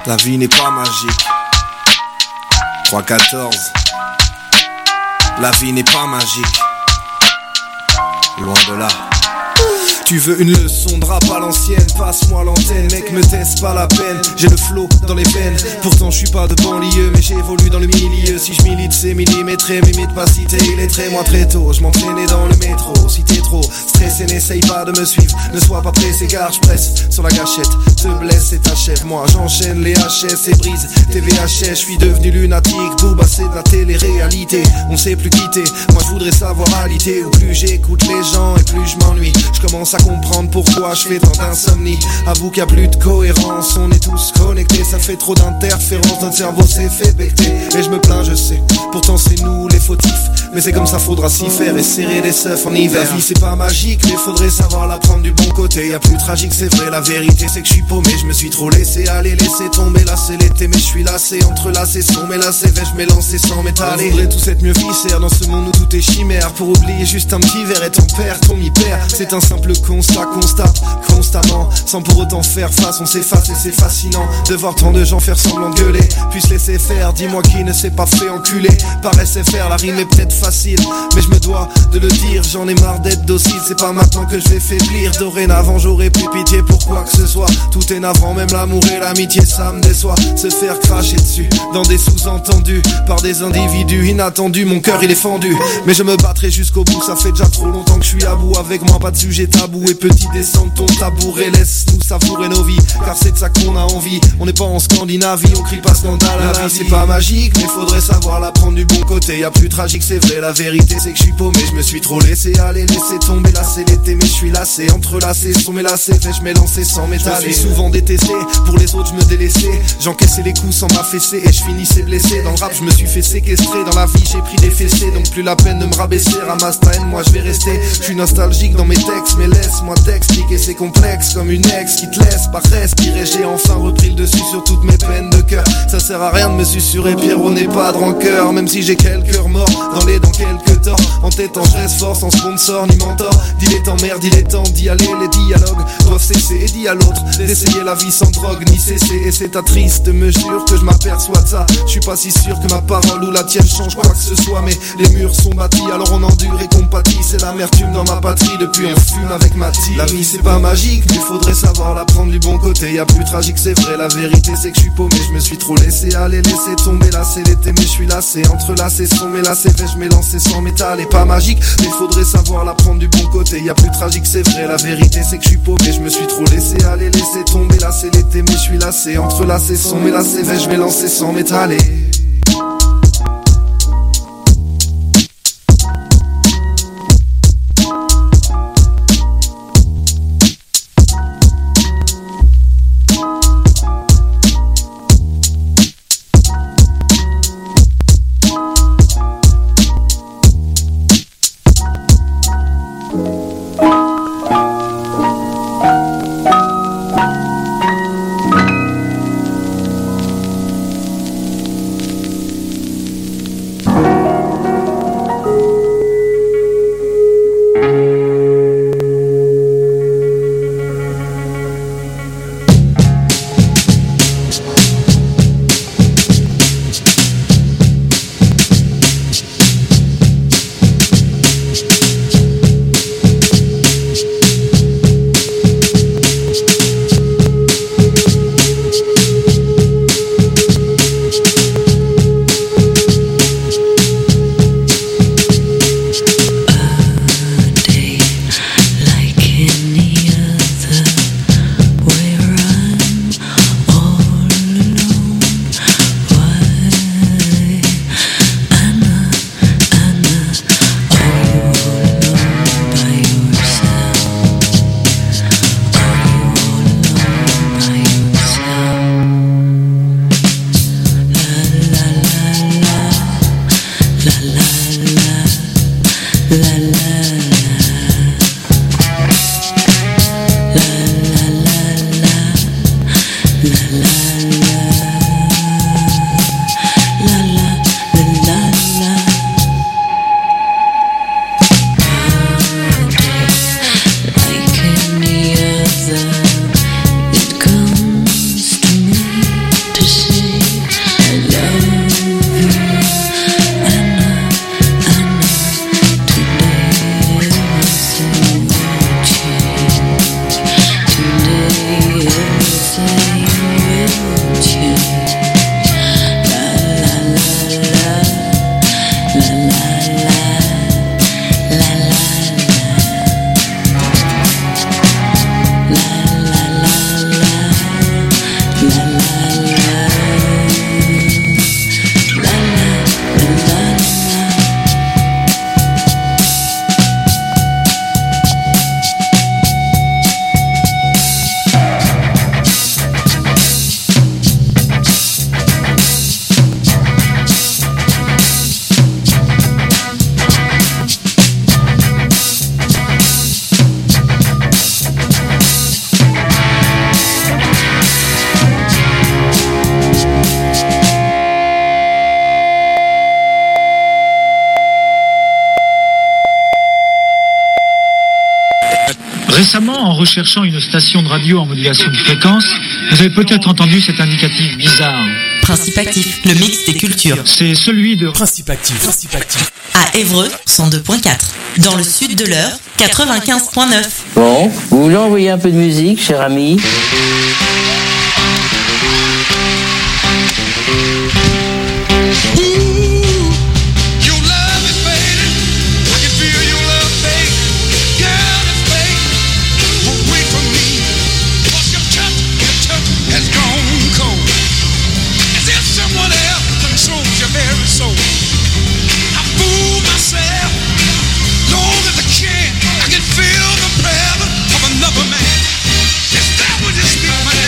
La vie n'est pas magique. 3-14. La vie n'est pas magique. Loin de là. Tu veux une leçon de rap à l'ancienne, passe-moi l'antenne, mec, me teste pas la peine. J'ai le flow dans les veines, pourtant je suis pas de banlieue, mais j'évolue dans le milieu. Si je milite c'est millimétré, m'imite pas si t'es illettré. Moi très tôt, je m'entraînais dans le métro. Si t'es trop stressé, n'essaye pas de me suivre, ne sois pas pressé car je presse sur la gâchette. Te blesse et t'achève, moi j'enchaîne les HS et brise tes VHS. Je suis devenu lunatique, Booba c'est de la télé-réalité. On sait plus quitter, moi je voudrais savoir alité. Où plus j'écoute les gens et plus je m'ennuie. Je commence à comprendre pourquoi je fais tant d'insomnie. Avoue qu'il y a plus de cohérence, on est tous connectés. Ça fait trop d'interférences, notre cerveau s'est fait becter. Et je me plains, je sais, pourtant c'est nous les fautifs. Mais c'est comme ça, faudra s'y faire et serrer les seufs en hiver. La vie c'est pas magique, mais faudrait savoir la prendre du bon côté. Y'a plus tragique, c'est vrai, la vérité c'est que je suis paumé. Je me suis trop laissé aller, laisser tomber. Là c'est l'été, mais je suis lassé, entrelacé, sans mais là c'est vais, je m'élancer sans m'étaler. On voudrait tous être mieux viscères dans ce monde où tout est chimère. Pour oublier juste un petit verre et ton père, ton mi-père. C'est un simple constat, constate constamment, sans pour autant faire face. On s'efface et c'est fascinant de voir tant de gens faire semblant de gueuler, puis se laisser faire. Dis-moi qui ne s'est pas fait enculer par SFR. La rime est peut-être facile, mais je me dois de le dire. J'en ai marre d'être docile, c'est pas maintenant que je vais faiblir. Dorénavant j'aurai plus pitié pour quoi que ce soit. Tout est navrant, même l'amour et l'amitié ça me déçoit. Se faire cracher dessus dans des sous-entendus par des individus inattendus. Mon cœur il est fendu, mais je me battrai jusqu'au bout. Ça fait déjà trop longtemps que je suis à bout. Avec moi pas de sujet tabou. Et petit descends ton tabouret, laisse-nous savourer nos vies, car c'est de ça qu'on a envie. On n'est pas en Scandinavie, on crie pas scandale à la vie. C'est pas magique, mais faudrait savoir la prendre du bon côté. Y'a plus tragique, c'est vrai, la vérité c'est que je suis paumé. Je me suis trop laissé aller, laisser tomber. Là c'est l'été, mais je suis lassé, entrelacé, sommé lassé, fait je m'élancer sans m'étaler. Je suis souvent détesté, pour les autres je me délaissais. J'encaissais les coups sans m'affaisser et je finissais blessé. Dans le rap je me suis fait séquestrer, dans la vie j'ai pris des fessées. Donc plus la peine de me rabaisser, ramasse ta haine, moi je vais rester. Je suis nostalgique dans mes textes, mais laisse-moi t'expliquer, c'est complexe comme une ex qui te laisse pas respirer. J'ai enfin repris le dessus sur toutes mes peines de cœur. Ça sert à rien de me susurrer, Pierrot n'est pas de rancœur. Même si j'ai quelques remords dans les dents, quelques torts. En tête en je reste fort sans sponsor ni mentor. Dis les temps merde, il est temps d'y aller. Les dialogues doivent cesser et dis à l'autre d'essayer la vie sans drogue ni cesser. Et c'est triste, me jure que je m'aperçois de ça. Je suis pas si sûr que ma parole ou la tienne change quoi que ce soit. Mais les murs sont bâtis, alors on endure et compatit. C'est l'amertume dans ma patrie, depuis on fume avec ma team. La vie c'est pas magique, mais faudrait savoir la prendre du bon côté. Y'a plus tragique, c'est vrai, la vérité c'est que je suis paumé. Je me suis trop laissé aller, laisser tomber. Là c'est l'été, mais je suis lassé, entrelacé, sommé, là c'est fait, je m'élancer sans métal. Et pas magique, mais faudrait savoir la prendre du bon côté. Y'a plus tragique, c'est vrai, la vérité c'est que je suis paumé. Je me suis trop laissé aller, laisser tomber. Là c'est l'été, mais je suis lassé, entrelacé, sommé, là c'est fait, je m'élancer sans m'étaler. Récemment, en recherchant une station de radio en modulation de fréquence, vous avez peut-être entendu cet indicatif bizarre. Principe Actif, le mix des cultures. C'est celui de Principe Actif. À Évreux, 102.4. Dans le sud de l'Eure, 95.9. Bon, vous voulez envoyer un peu de musique, cher ami? Feel the breath of another man. Is that what you speak, man?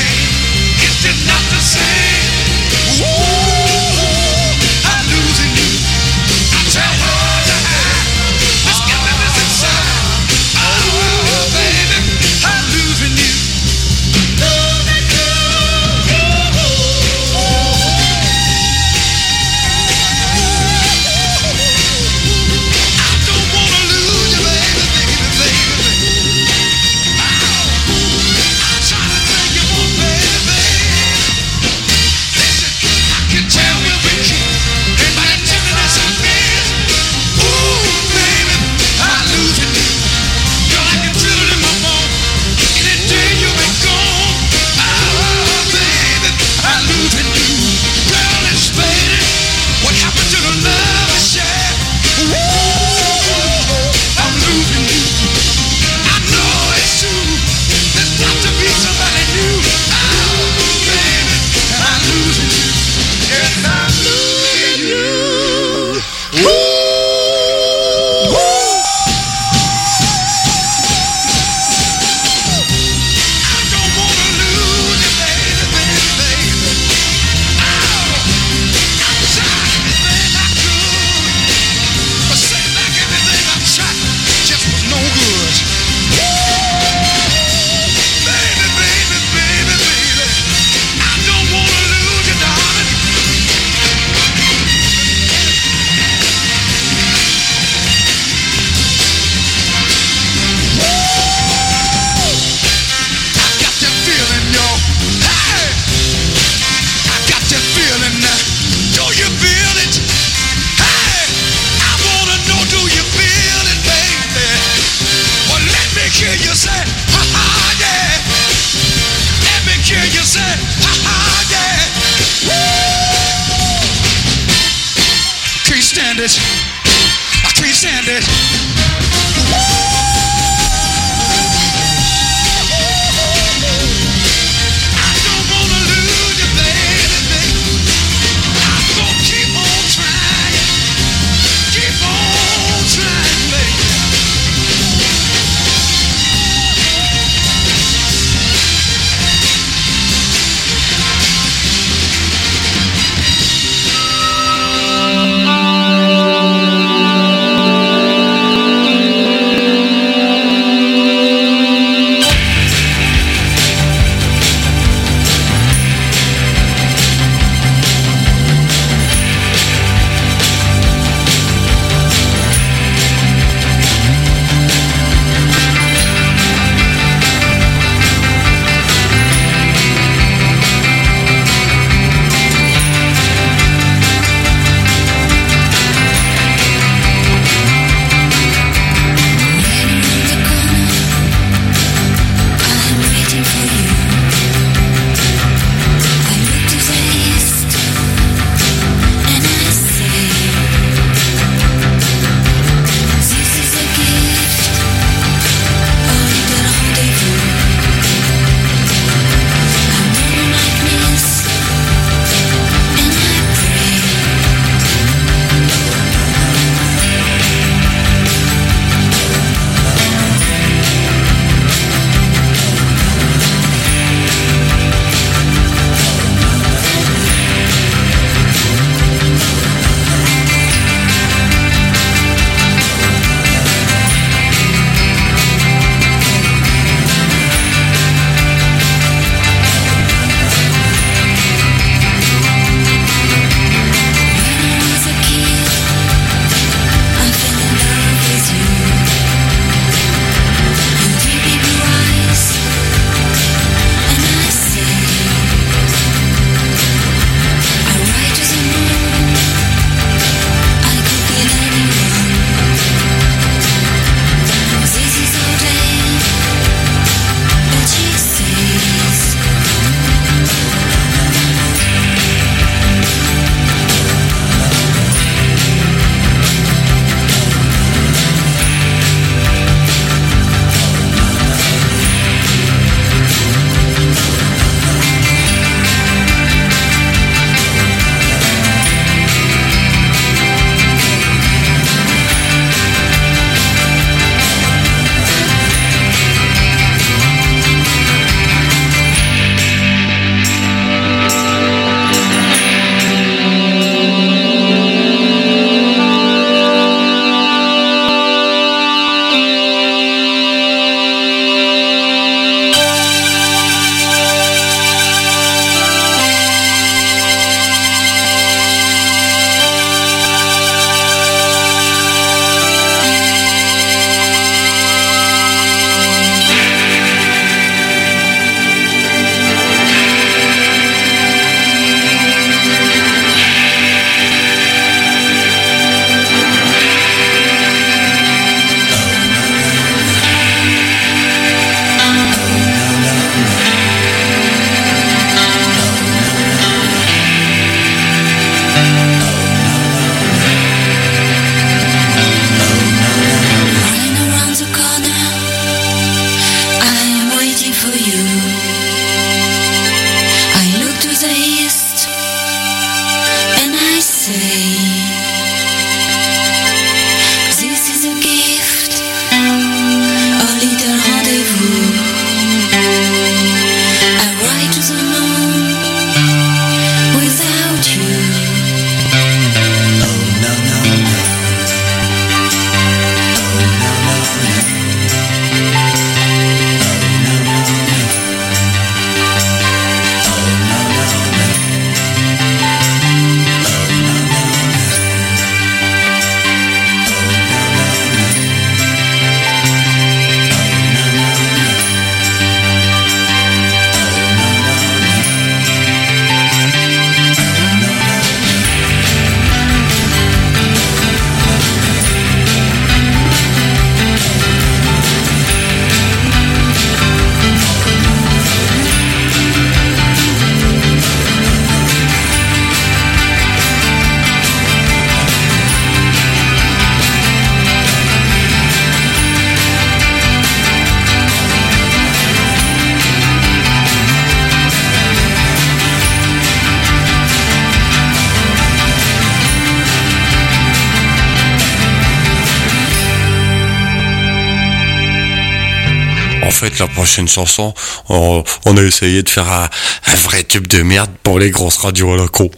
En fait, la prochaine chanson, on a essayé de faire un vrai tube de merde pour les grosses radios à la con.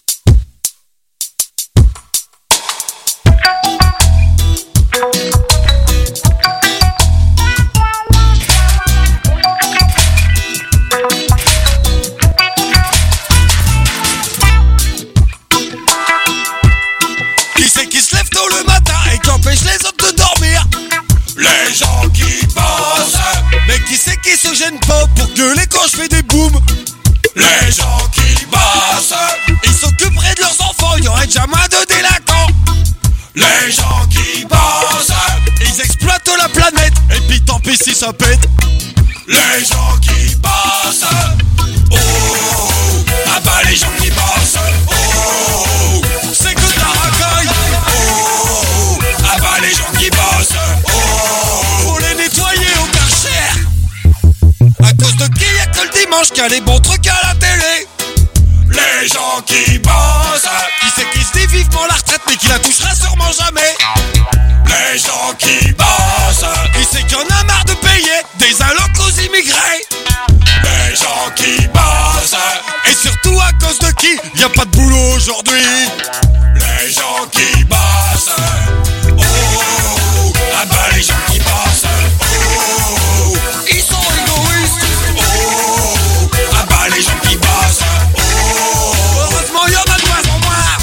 Qui c'est qui se lève tôt le matin et qui empêche les autres de dormir? Les gens qui bossent. Mais qui c'est qui se gêne pas pour gueuler quand je fais des booms? Les gens qui bossent. Ils s'occuperaient de leurs enfants, il y aurait déjà moins de délinquants. Les gens qui bossent. Ils exploitent la planète et puis tant pis si ça pète. Les gens qui bossent. Oh, ah bah les gens qui bossent. Oh, c'est que ta racaille. Oh, ah bah les gens qui bossent. Oh, faut les nettoyer au Karcher. À cause de qui y'a que le dimanche qu'il y a les bons trucs à la télé? Les gens qui bossent. Qui c'est qui se dit vivement la retraite mais qui la touchera sûrement jamais? Les gens qui bossent. Qui c'est qui en a marre de payer des allocs aux immigrés? Les gens qui bossent. Et surtout à cause de qui y a pas de boulot aujourd'hui? Les gens qui bossent. Oh, ah bah les gens qui bossent. Oh, ils sont égoïstes. Oh, ah bah les gens qui bossent. Oh, heureusement y en a de moins en moins.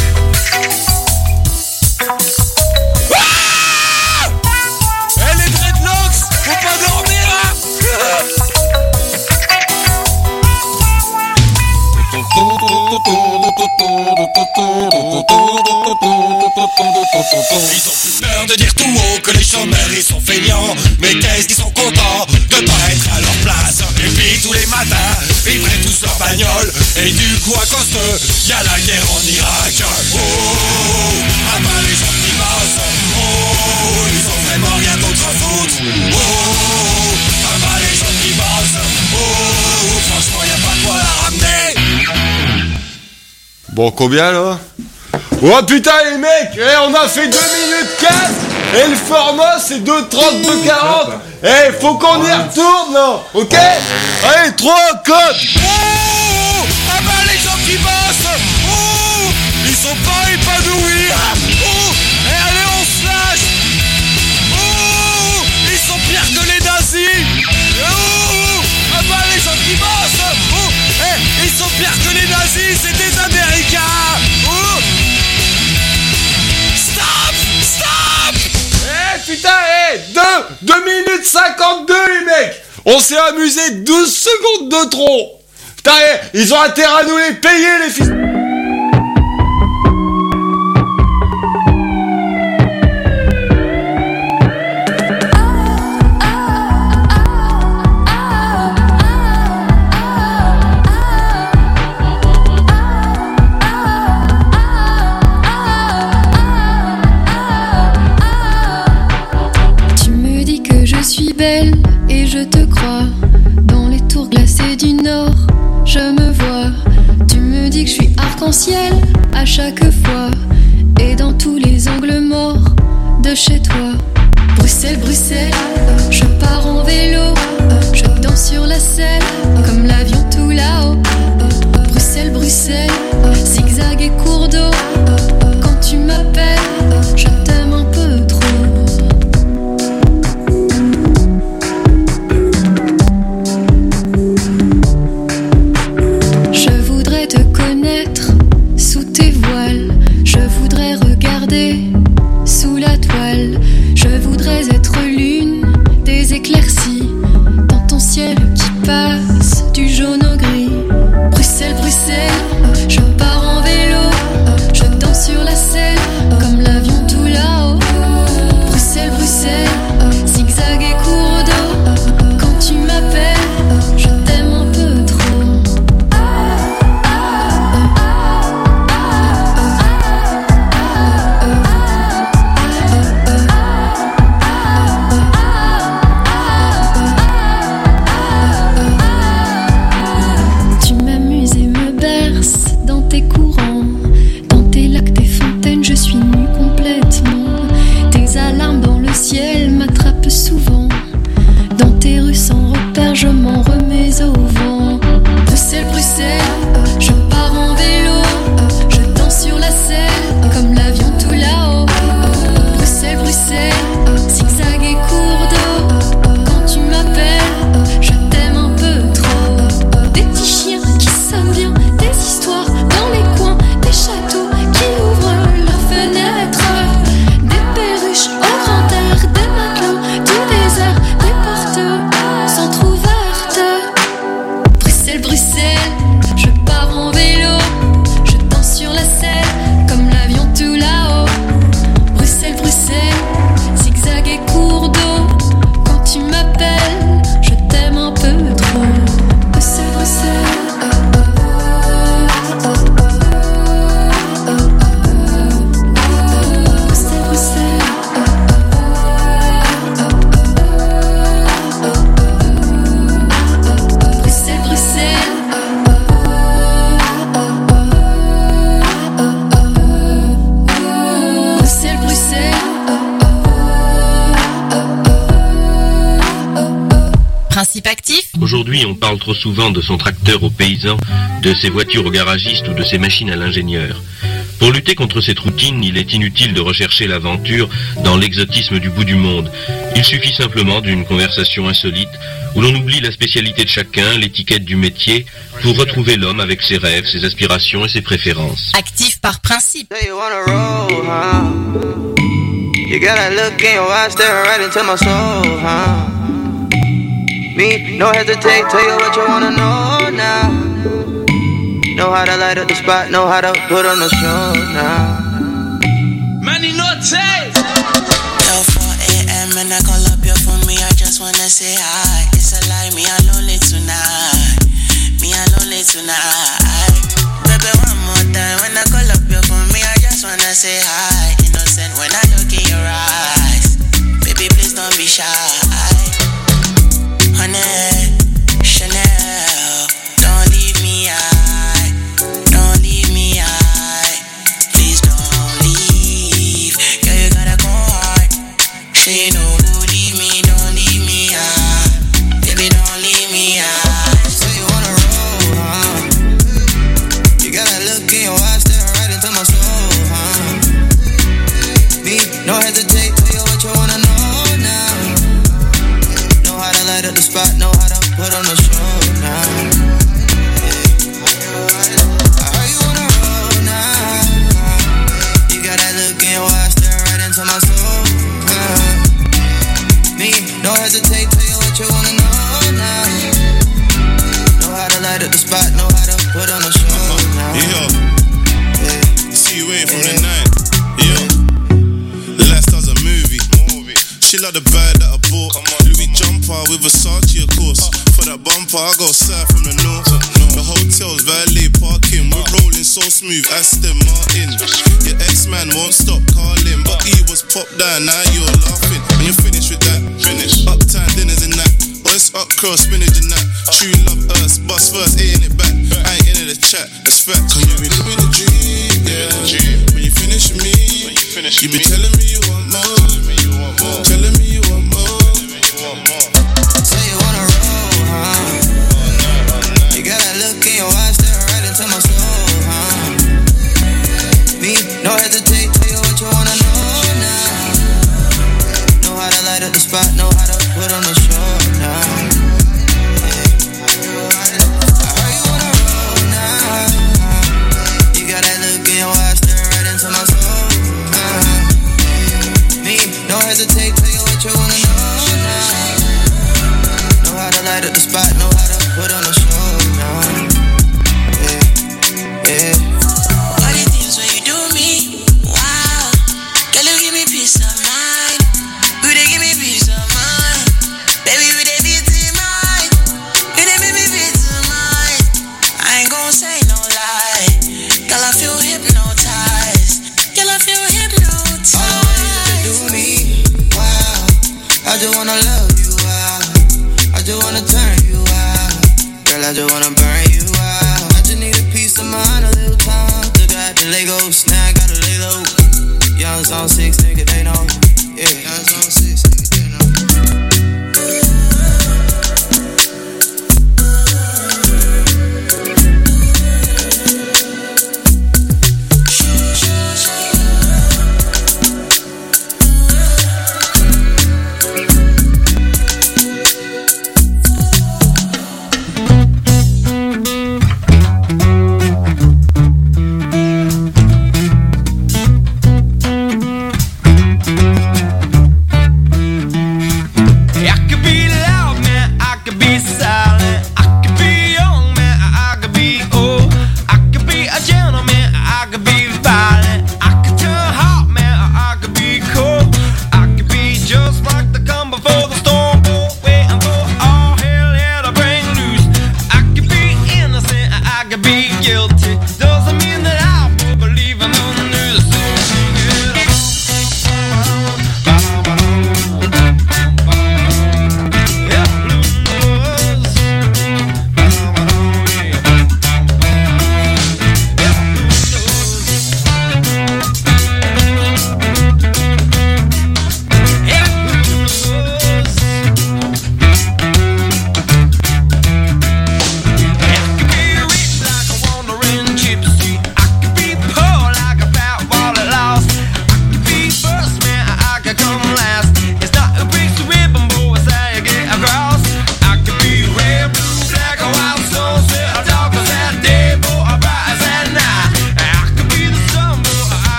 Ah, et les dreadlocks, faut pas dormir hein. Ils ont plus peur de dire tout haut que les chômeurs ils sont feignants. Mais qu'est-ce qu'ils sont contents de pas être à leur place. Et puis tous les matins, ils prennent tous leur bagnole. Et du coup à cause d'eux, y'a la guerre en Irak. Oh, ah bah les gens qui bossent. Oh, ils ont vraiment rien d'autre à foutre. Oh, ah bah les gens qui bossent. Oh, franchement y'a pas quoi la ramener. Bon, combien là? Oh putain les mecs, on a fait 2 minutes 4 et le format c'est 2:32:40. Faut qu'on y retourne là, ok? Allez, 3, 4. Oh, ah bah les gens qui bossent. Oh, ils sont pas épanouis. Oh, et allez on se lâche. Oh, ils sont pires que les nazis. Oh, ah bah les gens qui bossent. Oh, ils sont pires que les nazis, c'est des Américains. Oh, Putain, 2 minutes 52 les mecs. On s'est amusé 12 secondes de trop. Putain, ils ont intérêt à nous les payer les fils. Et je te crois, dans les tours glacées du Nord, je me vois. Tu me dis que je suis arc-en-ciel à chaque fois, et dans tous les angles morts de chez toi. Bruxelles, Bruxelles, je pars en vélo, je danse sur la selle, comme l'avion tout là-haut. Bruxelles, Bruxelles, zigzag et cours d'eau, quand tu m'appelles, je t'aime un peu trop. Sous la toile, je voudrais être l'une des éclaircies dans ton ciel qui passe du jaune au gris. Bruxelles, Bruxelles, je pars en vélo, je danse sur la selle comme l'avion tout là-haut. Bruxelles, Bruxelles, zigzag et cours d'eau, quand tu m'appelles, je t'aime un peu trop. Tu m'amuses et me berces Aujourd'hui, on parle trop souvent de son tracteur aux paysans, de ses voitures aux garagistes ou de ses machines à l'ingénieur. Pour lutter contre cette routine, il est inutile de rechercher l'aventure dans l'exotisme du bout du monde. Il suffit simplement d'une conversation insolite où l'on oublie la spécialité de chacun, l'étiquette du métier, pour retrouver l'homme avec ses rêves, ses aspirations et ses préférences. Actif par principe. You got that look in your eyes staring right into my soul, huh? Me, no hesitate, tell you what you wanna know now. Know how to light up the spot, know how to put on the show now. Money no taste. Yo, 4 a.m. and I call up your phone, me, I just wanna say hi. It's a lie, me, I'm lonely tonight. Me, I'm lonely tonight. Baby, one more time, when I call up your phone, me, I just wanna say hi. Innocent when I look in your eyes. Baby, please don't be shy. Honey, Chanel, don't leave me high. Don't leave me high. Please don't leave. Girl, you gotta go hard. Say you know who leave me, don't leave me high. Baby, don't leave me high. So you wanna roll, huh? You got that look in your eyes staring right into my soul, huh? Me, no hesitate, tell you what you wanna know now. Know how to light up the spot, know how to put on the show now. I heard you wanna roll now. You got that look in your eyes staring right into my soul, huh? Me, no hesitate, tell you what you wanna know now. Know how to light up the spot, know how to put on the show now. Yo, see you waiting from the night. Yo, last does a movie. She like the bag that I bought. Louis jumper with Versace, of course. For that bumper, I go south from the north. The hotel's valet parking. We're rolling so smooth, Aston Martin. Your ex-man won't stop calling, but he was popped down, now you're laughing. And you're finished with that. Uptown dinners and that. West up cross, spinach and that. True love us, bust first, ain't it back. I ain't into the chat, that's fact. Cause you be living the dream, yeah. When you finish with me, you be telling me you want more. Telling me you want more. Say you wanna roll, huh? You got that look in your eyes staring right into my soul, huh? Me, no hesitate, tell you what you wanna know now. Know how to light up the spot, know how to put on the show now. I heard you wanna roll now. You got that look in your eyes staring right into my soul, huh? Me, no hesitate, tell you what you wanna know now. Know how to light up the spot, know how to put on the show now. Yeah. All the things when you do me, wow. Girl, you give me peace of mind. You they give me peace of mind. Baby, you they beat in mind. You they make me beat in mind. I ain't gon' say no lie. Girl, I feel hypnotized. Girl, I feel hypnotized. All the ways that they do me, wow. I just wanna love you, wow. I just wanna turn you out. Girl, I just wanna burn you out. I just need a piece of mind, a little time. Took out the Legos, now I gotta lay low. Young Zone 6, nigga, they know. Yeah, Young Zone 6, nigga, they know. Guilty.